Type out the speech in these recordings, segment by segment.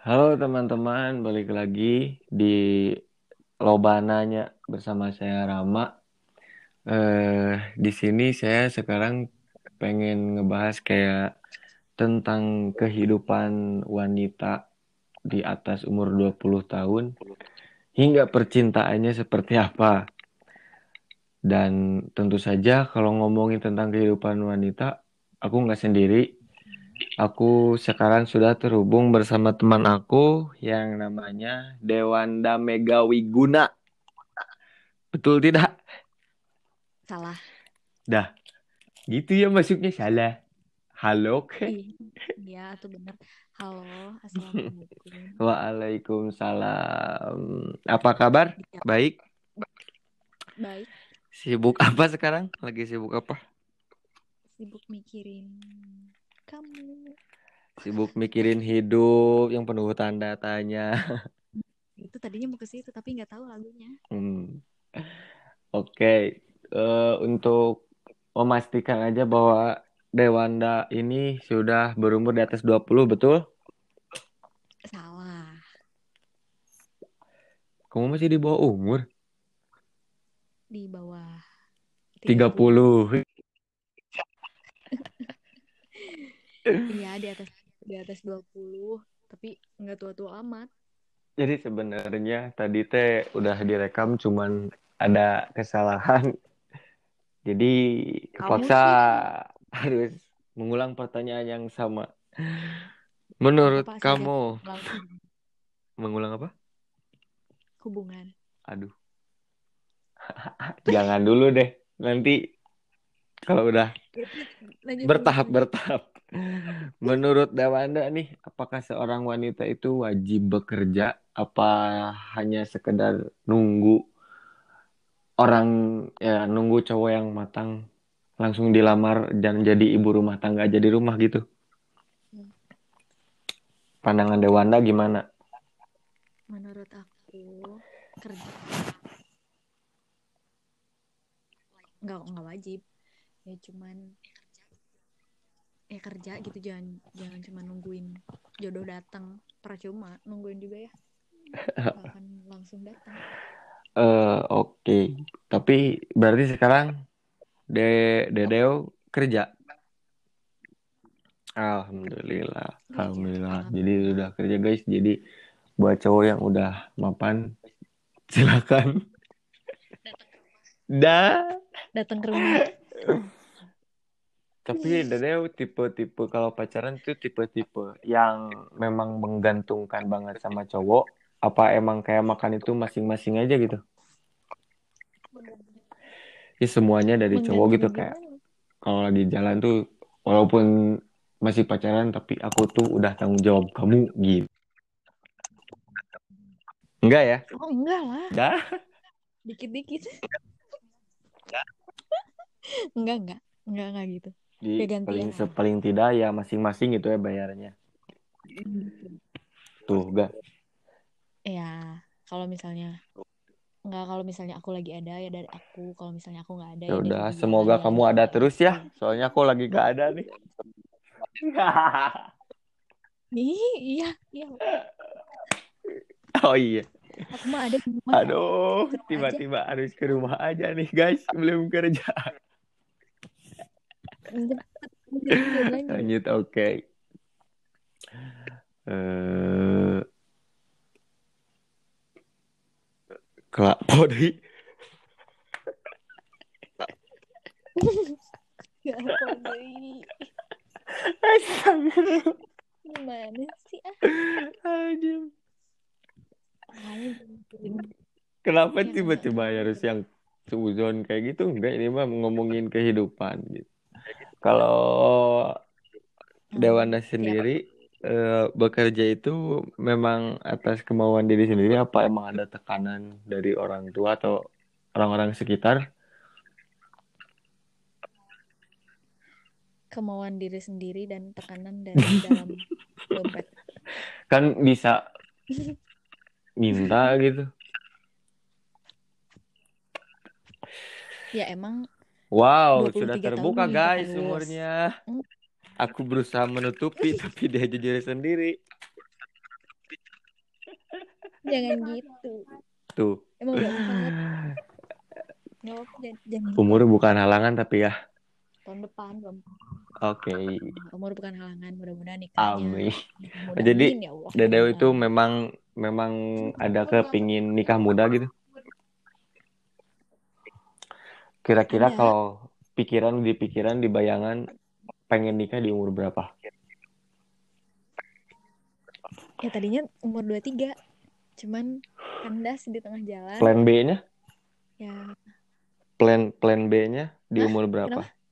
Halo teman-teman, balik lagi di Lobananya bersama saya Rama. Di sini saya sekarang pengen ngebahas kayak tentang kehidupan wanita di atas umur 20 tahun hingga percintaannya seperti apa. Dan tentu saja kalau ngomongin tentang kehidupan wanita, aku nggak sendiri. Aku sekarang sudah terhubung bersama teman aku yang namanya Dewanda Megawiguna. Betul tidak? Salah. Dah, gitu ya masuknya salah. Halo, oke. Iya, iya tuh bener. Halo, assalamualaikum. Waalaikumsalam. Apa kabar? Iya, Baik. baik. Sibuk apa sekarang? Lagi sibuk apa? Sibuk mikirin kamu. Sibuk mikirin hidup yang penuh tanda tanya. Itu tadinya mau ke situ tapi nggak tahu lagunya. Hmm. Oke, untuk memastikan aja bahwa Dewanda ini sudah berumur di atas 20, betul? Salah. Kamu masih di bawah umur? Di bawah 30. 30. Iya, di atas 20, tapi nggak tua-tua amat. Jadi sebenarnya tadi teh udah direkam cuman ada kesalahan. Jadi Kamu kepaksa sih harus mengulang pertanyaan yang sama. nggak Menurut apa-apa sih kamu, langsung mengulang apa? hubungan. Aduh, jangan dulu deh. Nanti kalau udah Ya, lanjut lanjut lanjut. bertahap-bertahap. Menurut Dewanda nih, apakah seorang wanita itu wajib bekerja? Apa hanya sekedar nunggu orang nunggu cowok yang matang langsung dilamar dan jadi ibu rumah tangga aja di rumah gitu? Pandangan Dewanda gimana? Menurut aku kerja nggak wajib, ya cuman kerja gitu, jangan jangan cuma nungguin jodoh datang, percuma nungguin juga ya, nggak akan langsung datang. Oke. Tapi berarti sekarang De Dedeo kerja. Alhamdulillah, Kerja, alhamdulillah. Jadi alhamdulillah. udah kerja guys. Jadi buat cowok yang udah mapan, silakan. Dah. Datang ke rumah. Tapi Dedeo tipe-tipe kalau pacaran tuh tipe-tipe yang memang menggantungkan banget sama cowok. Apa emang kayak makan itu masing-masing aja gitu? Ya semuanya dari cowok gitu Menggantungkan kayak gimana? kalau lagi jalan tuh walaupun masih pacaran tapi aku tuh udah tanggung jawab kamu gitu. Enggak ya? Oh enggak lah, Enggak. dikit-dikit. Enggak gitu, Di ya paling gantian lah. sepaling tidak ya masing-masing gitu ya bayarnya. Tuh, enggak. Ya kalau misalnya enggak, kalau misalnya aku lagi ada ya dari aku, kalau misalnya aku nggak ada Ya ya dari udah, dia, semoga ya kamu ada gitu terus gitu. ya. Soalnya aku lagi gak ada nih. Iya iya, Oh iya. aku mah ada di rumah kok, Aduh, ke rumah aja. tiba-tiba harus ke rumah aja nih guys, belum kerja. Lanjut, lanjut lanjut. Lanjut, oke. Eh, Kelak Podi. Ya apa deh, Astagfirullah. gimana sih Anjing. makanya jangan Kenapa yang tiba-tiba enggak harus gitu. yang suzon kayak gitu? Enggak, ini mah ngomongin kehidupan gitu. Kalau Dewanda Siapa? sendiri bekerja itu memang atas kemauan diri sendiri apa emang ada tekanan dari orang tua atau orang-orang sekitar? Kemauan diri sendiri dan tekanan dari dalam dompet. Kan bisa minta gitu. Ya emang Wow, dua puluh sudah tiga tahun terbuka minta guys terus. umurnya. Hmm, Aku berusaha menutupi tapi dia jujur sendiri. Jangan gitu. Tuh. Emang udah 4. Nggak apa-apa, jangan Umur bukan halangan tapi ya. tahun depan belum. Oke. Umur bukan halangan, mudah-mudahan nikahnya Amin. nikah muda, Jadi amin ya Allah, Dedeo amin itu amin. memang memang ada kepingin nikah muda gitu. Kira-kira Ada. kalau di pikiran di bayangan pengen nikah di umur berapa? Ya tadinya umur 23, cuman kandas di tengah jalan. Plan B-nya? Ya, Plan B-nya di hah? umur Kenapa? berapa?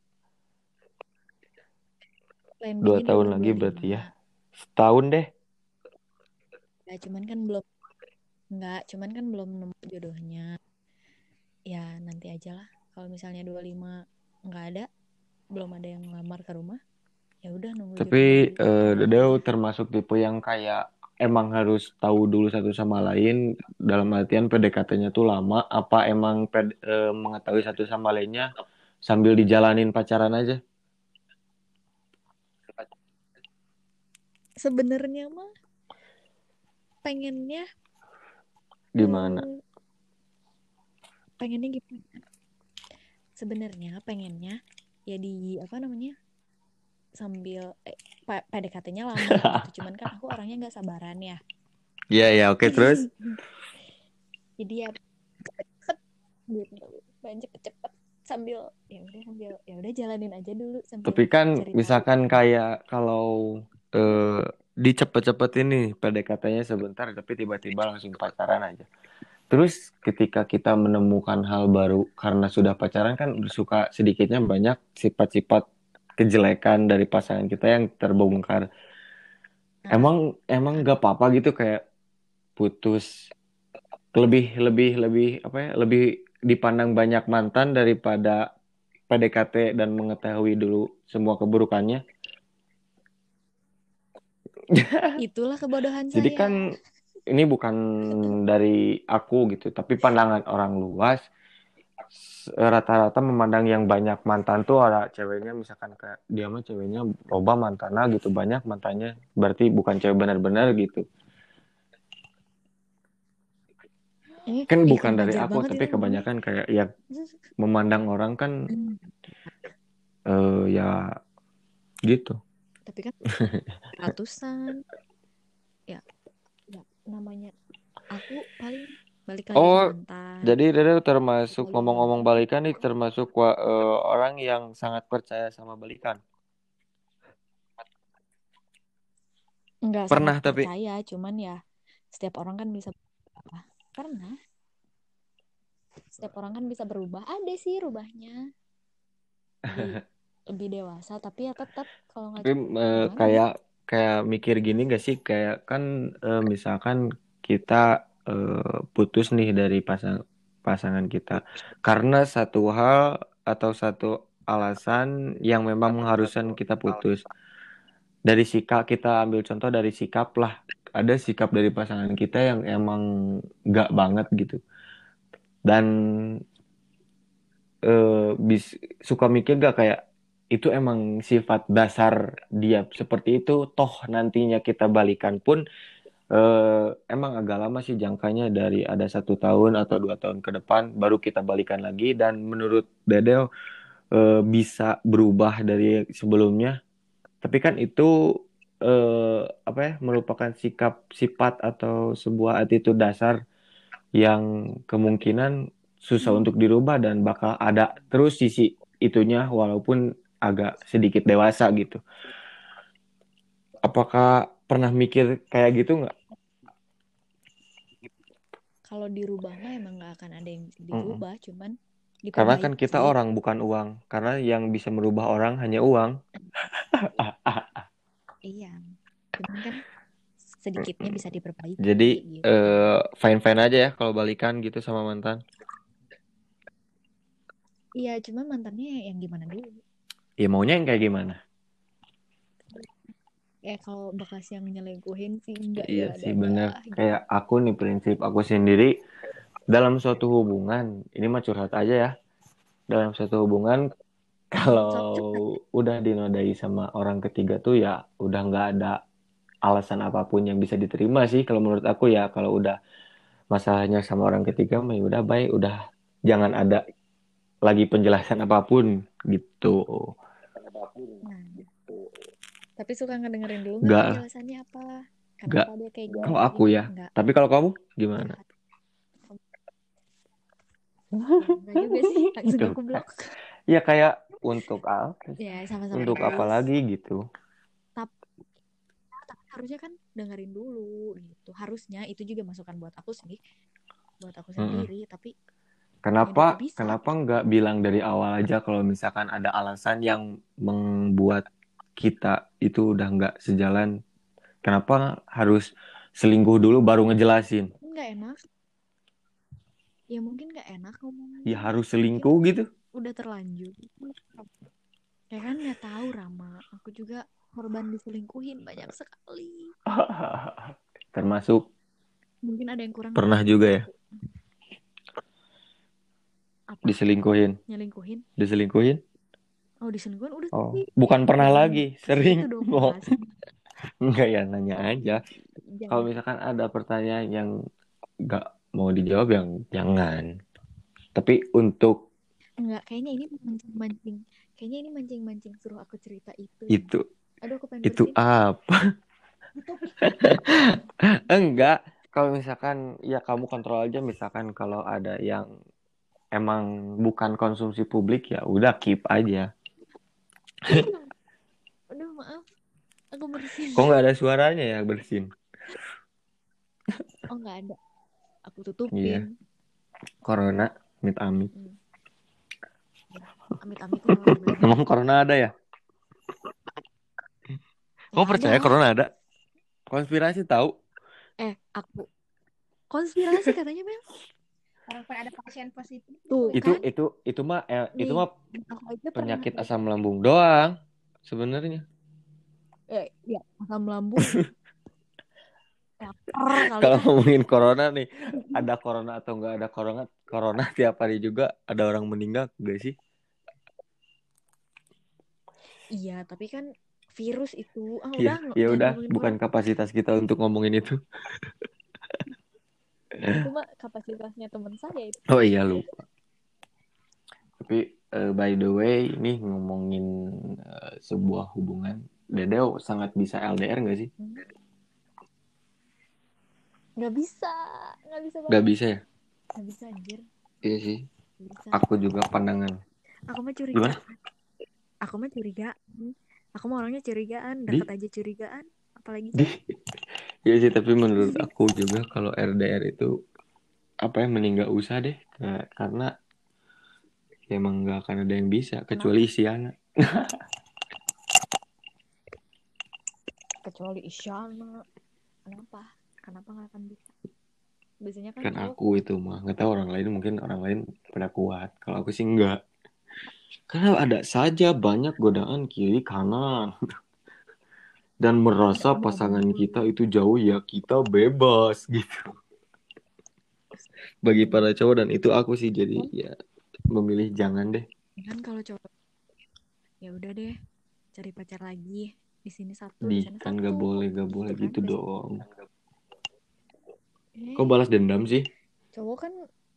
Plan 2 B-nya di tahun umur lagi berarti 25. ya. Setahun deh. Ya, cuman kan belum, enggak, cuman kan belum nemu jodohnya. Ya, nanti aja lah. Kalau misalnya 25 nggak ada, belum ada yang ngelamar ke rumah, ya udah nunggu jodoh Tapi baru datang Dedeo aja. termasuk tipe yang kayak emang harus tahu dulu satu sama lain dalam artian PDKT-nya tuh lama apa emang mengetahui satu sama lainnya sambil dijalanin pacaran aja? Sebenarnya mah pengennya Gimana? eh, pengennya gimana? Sebenarnya pengennya ya di apa namanya? Sambil PDKT-nya lama gitu. Cuman kan aku orangnya nggak sabaran ya. Iya ya oke terus. Jadi ya cepet gitu. Pengen cepet-cepet sambil jalanin aja dulu sambil Tapi kan cari tahu. misalkan kayak kalau eh, dicepet-cepet ini PDKT-nya sebentar tapi tiba-tiba langsung pacaran aja. Terus ketika kita menemukan hal baru karena sudah pacaran kan suka sedikitnya banyak sifat-sifat kejelekan dari pasangan kita yang terbongkar. Nah, Emang emang gak apa-apa gitu kayak putus lebih lebih lebih apa ya lebih dipandang banyak mantan daripada PDKT dan mengetahui dulu semua keburukannya. itulah kebodohan Jadi kan saya. ini bukan dari aku gitu, tapi pandangan orang luas rata-rata memandang yang banyak mantan tuh ada ceweknya misalkan kayak dia mah ceweknya loba mantannya gitu banyak mantannya berarti bukan cewek benar-benar gitu. Kan bukan Kurang dari ajar aku banget tapi itu ngomongnya. kebanyakan kayak ya memandang orang kan Hmm. ya gitu. Tapi kan ratusan ya, ya namanya aku paling balik lagi ke Oh, mantan jadi Dede termasuk lalu ngomong-ngomong balikan. balikan nih termasuk orang yang sangat percaya sama balikan. Nggak sangat Pernah tapi percaya, cuman ya setiap orang kan bisa berubah. Karena setiap orang kan bisa berubah, ada sih rubahnya jadi lebih dewasa, tapi ya tetap kalau nggak tapi gimana ya. kayak kayak mikir gini gak sih kayak kan misalkan kita putus nih dari pasangan kita karena satu hal atau satu alasan yang memang mengharuskan kita putus. Dari sikap kita ambil contoh dari sikap lah. Ada sikap dari pasangan kita yang emang gak banget gitu. Dan suka mikir gak kayak itu emang sifat dasar dia seperti itu toh nantinya kita balikan pun emang agak lama sih jangkanya dari ada 1 tahun atau 2 tahun ke depan baru kita balikan lagi dan menurut Dedeo bisa berubah dari sebelumnya tapi kan itu apa ya merupakan sikap sifat atau sebuah attitude dasar yang kemungkinan susah untuk dirubah dan bakal ada terus sisi itunya walaupun agak sedikit dewasa gitu. Apakah pernah mikir kayak gitu nggak? Kalau dirubah mah emang nggak akan ada yang bisa Mm-mm. dirubah, cuman Karena kan kita diperbaiki. orang bukan uang. Karena yang bisa merubah orang hanya uang. Iya, cuman kan sedikitnya bisa Jadi diperbaiki gitu. fine-fine aja ya kalau balikan gitu sama mantan. Iya, cuman mantannya yang gimana dulu. Ya maunya yang kayak gimana? Kalau bekas yang nyelingkuhin sih enggak Iya ya, sih bener. dadah gitu. Kayak aku nih prinsip aku sendiri dalam suatu hubungan. Ini mah curhat aja ya. Dalam suatu hubungan kalau Cepet. udah dinodai sama orang ketiga tuh ya udah nggak ada alasan apapun yang bisa diterima sih kalau menurut aku ya kalau udah masalahnya sama orang ketiga mah ya udah baik, udah jangan ada lagi penjelasan apapun gitu. Nah, tapi suka ngedengerin dulu nggak Gak, penjelasannya apa? gak Kenapa dia kayak kalau gini aku gitu? ya. Nggak, Tapi kalau kamu gimana? jahat. Ya, nggak juga sih. Langsung Tuh aku kan. blok. Ya kayak untuk apa? Ya, sama-sama Untuk apa egois. lagi gitu? Tapi, tapi harusnya kan dengerin dulu gitu. Harusnya itu juga masukan buat aku sih. Buat aku Mm-mm. sendiri. Tapi ya udah Kenapa gak bisa. kenapa nggak bilang dari awal aja kalau misalkan ada alasan yang membuat kita itu udah nggak sejalan? Kenapa harus selingkuh dulu baru ngejelasin? Nggak enak. Ya mungkin nggak enak Ya ngomongnya. harus Mungkin selingkuh gitu. udah terlanjur. Ya kan nggak tahu Rama. Aku juga korban diselingkuhin banyak sekali. Termasuk Mungkin ada yang kurang dari pernah diri juga ya aku. Apa? diselingkuhin. Nyelingkuhin? Diselingkuhin? Oh diselingkuhin udah Oh, sih. bukan pernah Jangan lagi, kasih sering. itu dong Oh, mas. enggak ya nanya aja. Kalau Jangan. misalkan ada pertanyaan yang nggak mau dijawab yang jangan. Tapi untuk Enggak, kayaknya ini mancing-mancing. Kayaknya ini mancing-mancing suruh aku cerita itu deh. itu Aduh, aku pengen itu bersin. apa? Tutup. Enggak. Kalau misalkan ya kamu kontrol aja misalkan kalau ada yang emang bukan konsumsi publik ya udah keep aja. Aduh, maaf. Aku bersin. Kok nggak ada suaranya ya bersin? Oh, nggak ada. Aku tutupin. Iya, corona, amit-amit. Mm-mm. Ya, amit-amit corona beneran. Emang corona ada ya? Ya Kamu ada percaya lah. corona ada? Konspirasi tahu? Aku konspirasi katanya Mel. Walaupun ada pasien positif Tuh Itu kan, itu itu mah itu nih mah aku aja pernah. penyakit asam lambung doang sebenarnya. Ya asam lambung lapar kali Kalau ah. ngomongin corona nih, ada corona atau nggak ada corona, corona tiap hari juga ada orang meninggal gak sih? Iya, tapi kan virus itu Ya, udah ya jangan udah, ngomongin bukan corona. kapasitas kita untuk ngomongin itu. Itu mah kapasitasnya teman saya itu. Oh iya lupa. Tapi by the way, ini ngomongin sebuah hubungan, Dedeo sangat bisa LDR nggak sih? Nggak bisa, nggak bisa Nggak banget, bisa ya? nggak bisa anjir, Iya sih. nggak bisa. Aku juga pandangan. Aku mah curiga, Gimana? aku mah curiga, aku mah orangnya curigaan, Di? deket aja curigaan, apalagi Di? jauh. Iya sih, tapi menurut aku juga kalau RDR itu apa ya mending nggak usah deh. Karena ya emang nggak akan ada yang bisa kecuali Kenapa? si anak. Kecuali Isyana. Kenapa? Kenapa nggak akan bisa? Biasanya kan Kan cowok aku kuat. itu mah nggak tahu orang lain, mungkin orang lain pada kuat. Kalau aku sih enggak. Karena ada saja banyak godaan kiri kanan dan Nggak, merasa kamu ngomong pasangan dulu. kita itu jauh ya kita bebas gitu. Bagi para cowok dan itu aku sih jadi Kan, ya memilih jangan deh. kan kalau cowok ya udah deh cari pacar lagi. Di sini satu, Di di sana kan satu. gak boleh Gitu kan gitu biasanya. dong. Kok Eh, balas dendam sih? cowok kan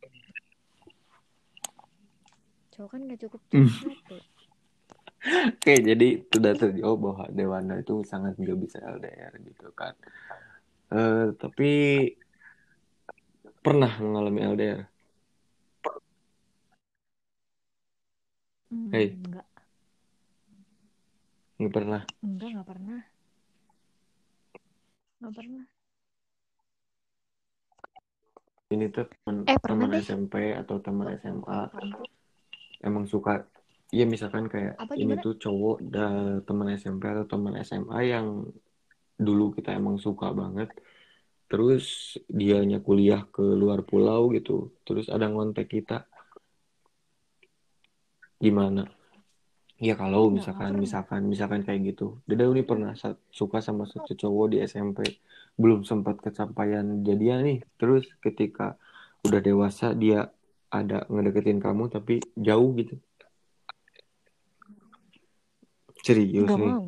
cowok kan nggak cukup Hmm. cari satu. Oke, jadi sudah terjawab bahwa Dewanda itu sangat nggak bisa LDR gitu kan. Tapi pernah mengalami LDR. Hei, Enggak, nggak pernah. nggak pernah, nggak pernah. Ini tuh teman Pernah teman deh. SMP atau teman SMA Apaan tuh? emang suka. Iya misalkan kayak Apa ini gimana? tuh cowok teman SMP atau teman SMA yang dulu kita emang suka banget. Terus dianya kuliah ke luar pulau gitu. Terus ada ngontek kita gimana? Ya kalau Nggak pernah. misalkan kayak gitu. Dede ini pernah suka sama satu cowok di SMP, belum sempat kesampaian jadian nih. Terus ketika udah dewasa dia ada ngedeketin kamu tapi jauh gitu. Serius Nggak nih. mau.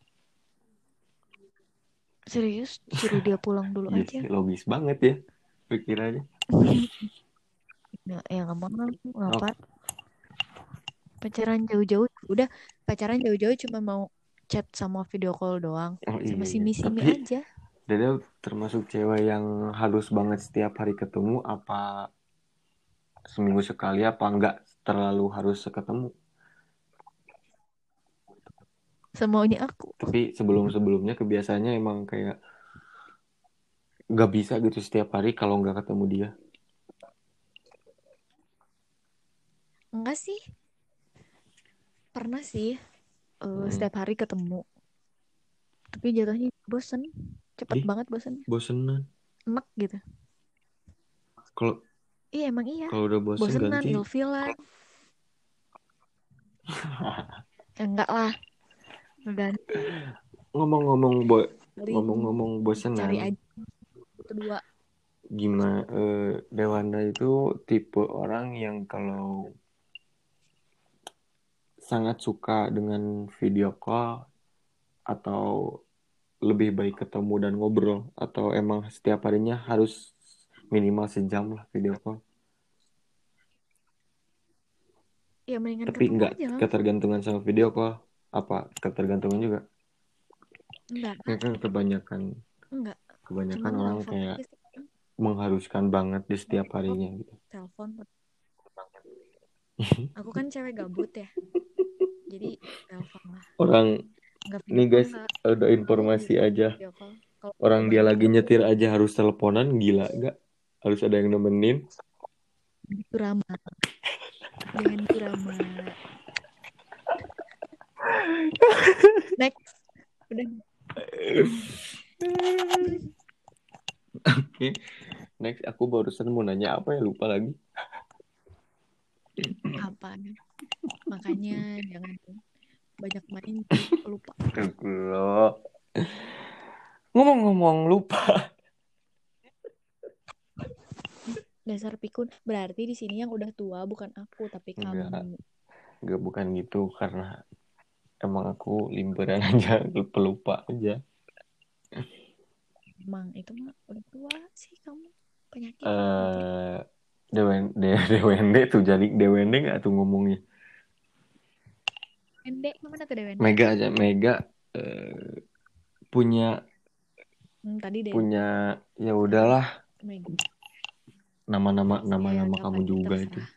Serius, suruh dia pulang dulu Iya aja. sih logis banget ya. Pikir aja. Ya nggak mau ngapa Oh, pacaran jauh-jauh udah pacaran jauh-jauh cuma mau chat sama video call doang oh sama iya iya. simi-simi Tapi aja. Dede termasuk cewek yang halus banget setiap hari ketemu apa seminggu sekali apa enggak terlalu harus ketemu. Semaunya aku. Tapi sebelum-sebelumnya kebiasaannya emang kayak nggak bisa gitu setiap hari kalau nggak ketemu dia. Enggak sih, pernah sih Hmm. setiap hari ketemu tapi jatuhnya bosen, cepet Ih, banget bosen, bosenan. enek gitu. Kalau Iya emang iya, kalau udah bosen bosenan, ganti. ilfilan. Ya, enggak lah, ngeganti Ngomong-ngomong boy, paling ngomong-ngomong cari bosenan, aja kedua. gimana Dewanda itu tipe orang yang kalau sangat suka dengan video call atau lebih baik ketemu dan ngobrol atau emang setiap harinya harus minimal sejam lah video call. Ya mendingan Tapi ketemu nggak aja lah. ketergantungan sama video call. Apa ketergantungan juga? Enggak Ya kan kebanyakan enggak, kebanyakan cuman orang telepon kayak aja sih. mengharuskan banget di setiap Oh, harinya gitu. telepon. Aku kan cewek gabut ya, jadi telepon lah. Orang Enggak video nih call guys, enggak ada mau informasi gitu aja. video call. Kalau Orang dia banget lagi aku nyetir aja harus teleponan, gila gak? Harus ada yang nemenin. gitu ramah, jangan gitu ramah. Next, udah. Oke, next aku barusan mau nanya apa ya lupa lagi. Apa? Makanya jangan banyak main jadi lupa. Astagfirullah. Ngomong-ngomong lupa. Dasar pikun. Berarti di sini yang udah tua bukan aku tapi Enggak, kamu. enggak bukan gitu karena emang aku limberan aja, lupa-lupa aja. Emang itu mah udah tua sih kamu. Penyakit nanti. Eh, Dewende tuh jadi Dewende nggak tuh ngomongnya. Wende, mana tuh Dewende? Mega aja, Mega eh, punya Tadi Dewa. punya ya Sekarang udahlah Mega. nama-nama Ya nama-nama nggak kamu apa-apa juga itu. terserah.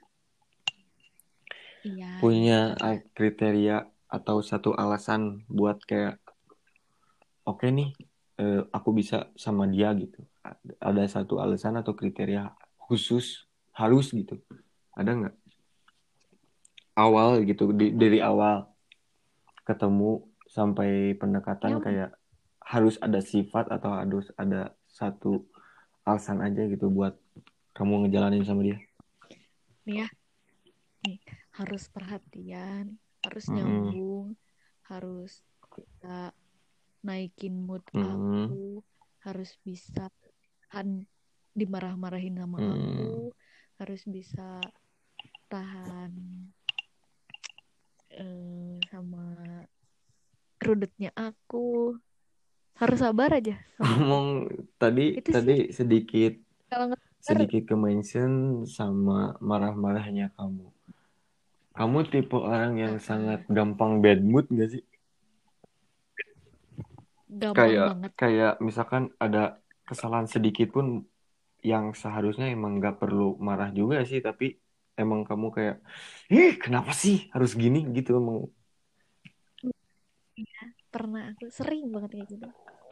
Iya, iya Punya terserah. kriteria atau satu alasan buat kayak oke nih aku bisa sama dia gitu. Ada satu alasan atau kriteria khusus harus gitu. Ada nggak? Awal gitu dari awal ketemu sampai pendekatan Nyaman kayak harus ada sifat atau harus ada satu alasan aja gitu buat kamu ngejalanin sama dia. nih ya. Nih, harus perhatian, harus Mm-mm. nyambung, harus bisa naikin mood Mm-mm. aku, harus bisa tahan dimarah-marahin sama aku, Mm-mm. harus bisa tahan sama rudetnya aku, harus sabar aja sama aku. Ngomong tadi Itu tadi sih sedikit kalau nggak sabar, sedikit ke mention sama marah-marahnya kamu. Kamu tipe orang yang sangat uh-uh, gampang bad mood gak sih? gampang Kayak banget. kayak misalkan ada kesalahan sedikit pun yang seharusnya emang nggak perlu marah juga sih, tapi emang kamu kayak, ih kenapa sih harus gini gitu emang. Pernah aku sering banget kayak gitu.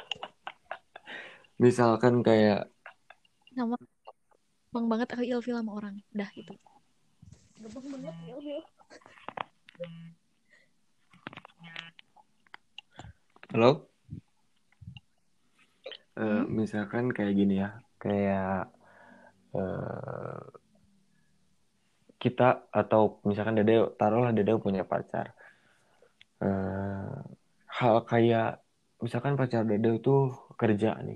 Misalkan kayak, Sama gampang banget aku ilfil sama orang. Dah itu. Gampang banget ilfil. halo, Hmm? misalkan kayak gini ya, kayak eh, kita atau misalkan Dede, taruhlah Dede punya pacar. Eh, Hal kayak misalkan pacar Dede tuh kerja nih,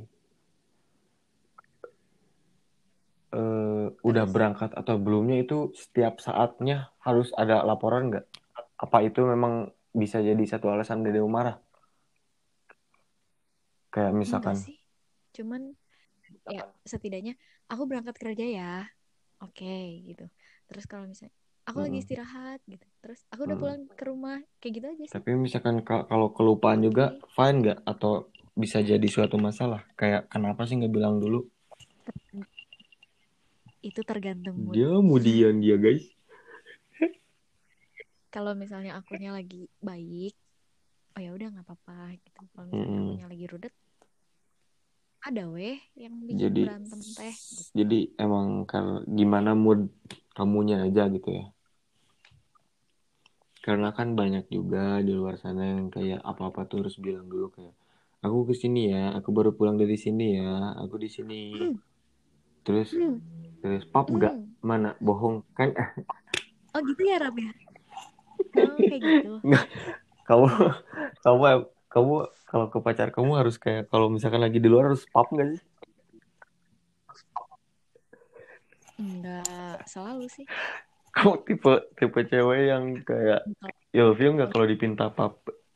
udah Terus berangkat atau belumnya itu setiap saatnya harus ada laporan nggak? Apa itu memang bisa jadi satu alasan Dede marah? Kayak enggak misalkan, sih. Cuman ya setidaknya aku berangkat kerja ya, oke gitu. Terus kalau misalnya aku lagi Mm-mm. istirahat gitu, terus aku udah Mm. pulang ke rumah kayak gitu aja sih. Tapi misalkan kalau kelupaan juga Oke. fine nggak atau bisa jadi suatu masalah? Kayak kenapa sih nggak bilang dulu? Itu tergantung mood. Dia kemudian dia guys. Kalau misalnya akunya lagi baik, oh ya udah nggak apa-apa gitu. Kalau misalnya Mm-mm. akunya lagi rudet, ada weh yang bikin Jadi berantem teh gitu. jadi emang gimana mood kamunya aja gitu ya. Karena kan banyak juga di luar sana yang kayak apa-apa tuh harus bilang dulu kayak aku ke sini ya, aku baru pulang dari sini ya, aku di sini. Terus terus pap gak mana bohong kan? Oh gitu ya Ram ya? Oh kayak gitu. Nggak, kamu kamu kamu kalau ke pacar kamu harus kayak kalau misalkan lagi di luar harus pap nggak sih? Enggak selalu sih. Kamu tipe tipe cewek yang kayak ilfil nggak kalau dipinta pap?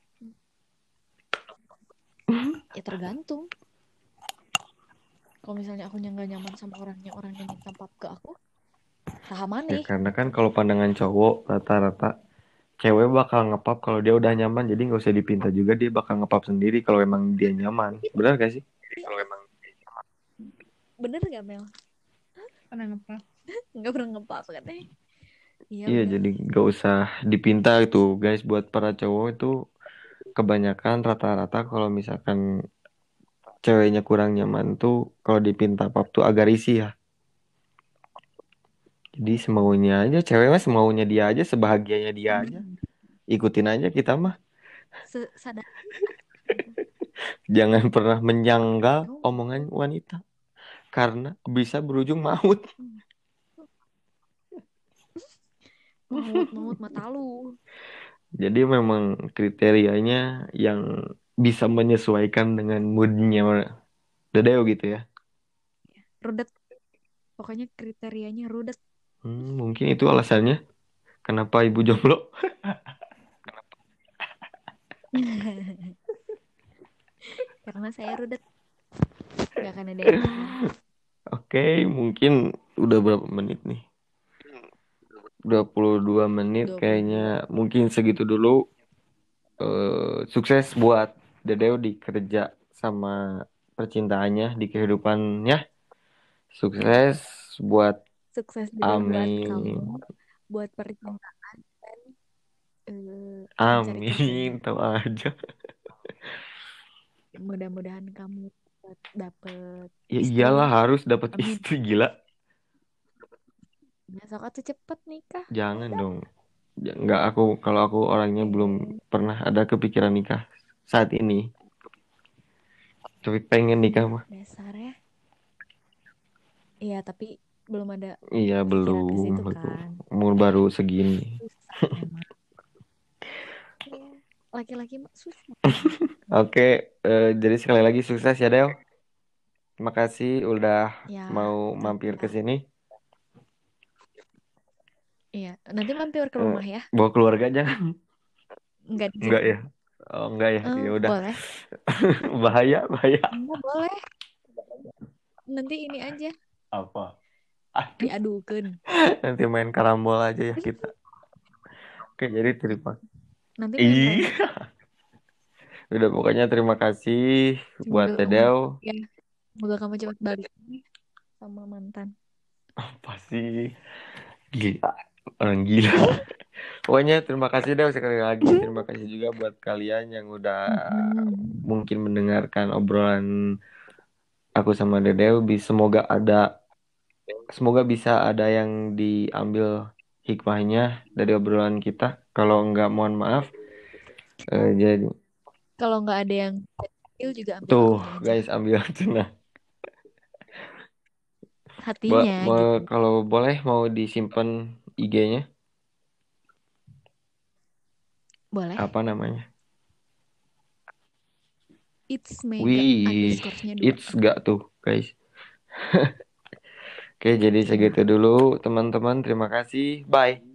Ya tergantung. Kalau misalnya aku nggak nyaman sama orangnya minta pap ke aku, saha Ya maneh karena kan gitu. kalau pandangan cowok rata-rata cewek bakal ngepap kalau dia udah nyaman, jadi nggak usah dipinta juga dia bakal ngepap sendiri kalau emang dia nyaman. Benar gak sih? Kalau emang bener gak Mel? Pernah ngepap. Nggak pernah ngepap katanya. Iya Iya, udah. jadi nggak usah dipinta itu, guys. Buat para cowok itu kebanyakan rata-rata kalau misalkan ceweknya kurang nyaman tuh kalau dipinta pap tuh agak risih ya. Jadi semaunya aja, cewek mah semaunya dia aja, sebahagianya dia aja. Ikutin aja kita mah. Sadar. Jangan pernah menyanggal Oh, omongan wanita karena bisa berujung maut. maut mata lu. Jadi memang kriterianya yang bisa menyesuaikan dengan moodnya Dedeo gitu ya. Rudet. Pokoknya kriterianya rudet. Mungkin itu alasannya kenapa ibu jomblo. Karena saya rudet. Gak akan ada yang tahan. Oke, mungkin udah berapa menit nih? 22 menit 22. kayaknya. Mungkin segitu dulu. Sukses buat Dedeo di kerja sama percintaannya di kehidupannya. Sukses buat Sukses juga buat Amin. kamu. Buat percintaan dan mencari Amin. kerjanya. Tahu aja. Mudah-mudahan kamu dapet Ya iyalah istri. harus dapat Amin. istri gila. Besok atuh cepet nikah. Jangan Udah. dong. Ya, nggak aku kalau aku orangnya belum Eh, pernah ada kepikiran nikah saat ini. Tapi pengen nikah mah. dasar ya. Iya, tapi belum ada Iya pikiran ke belum situ betul. kan. Umur baru segini. Susah memang. Iya, laki-laki mah susah. Oke, jadi sekali lagi sukses ya Del. Terima kasih udah Ya, mau mampir ke Kakak. sini. Iya, nanti mampir ke Eh, rumah ya. Bawa keluarga jangan. Enggak Enggak ya? dijemput. Oh, enggak ya. Ya udah. Boleh. Bahaya, bahaya. Enggak boleh. Nanti ini aja Apa? Aduh, diadukan. nanti main karambol aja ya kita. Oke, jadi terima. Nanti main Ih, rem. udah pokoknya terima kasih buat Semoga kamu Dedeo. ya, semoga kamu cepat balik sama mantan. Apa sih? Gila, orang gila. Pokoknya terima kasih Del sekali lagi. Terima kasih juga buat kalian yang udah Mm-mm. mungkin mendengarkan obrolan aku sama Dedeo. Semoga bisa ada yang diambil hikmahnya dari obrolan kita. Kalau enggak, mohon maaf. Jadi Kalau nggak ada yang ambil juga ambil tuh akunya aja. guys ambil aja nah. Hatinya gitu. Kalau boleh mau disimpan IG-nya Boleh. apa namanya? It's mega Wih, underscore-nya 2. it's gak tuh guys. Oke, jadi It's segitu mega. dulu teman-teman. Terima kasih. Bye.